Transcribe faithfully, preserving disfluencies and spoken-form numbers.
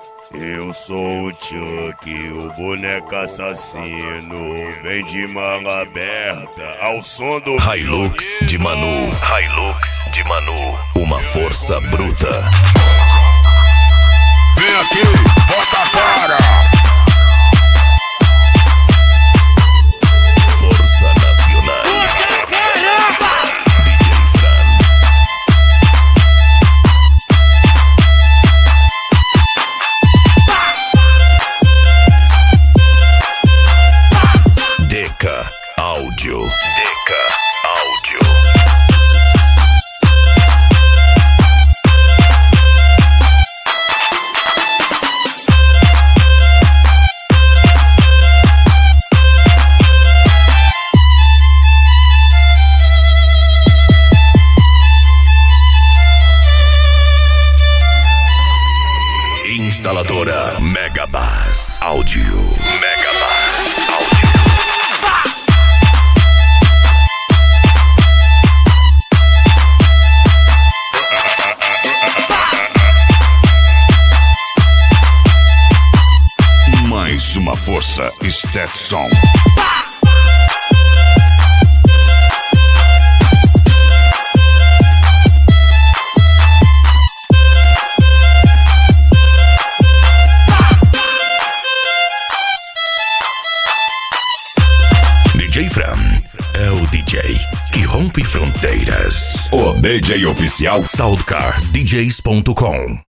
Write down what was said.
Eu sou o Chuck, o boneco assassino. Vem de manga aberta ao som do Hilux de Manu. Hilux de Manu. Uma força bruta. Vem aqui, bota a cara. Força Nacional. Deca Áudio. Deca Áudio. Instaladora Megabass Áudio. Megabass Áudio. Mais uma força Stetson. D J Fran é o D J que rompe fronteiras. O D J oficial Soundcar D Js ponto com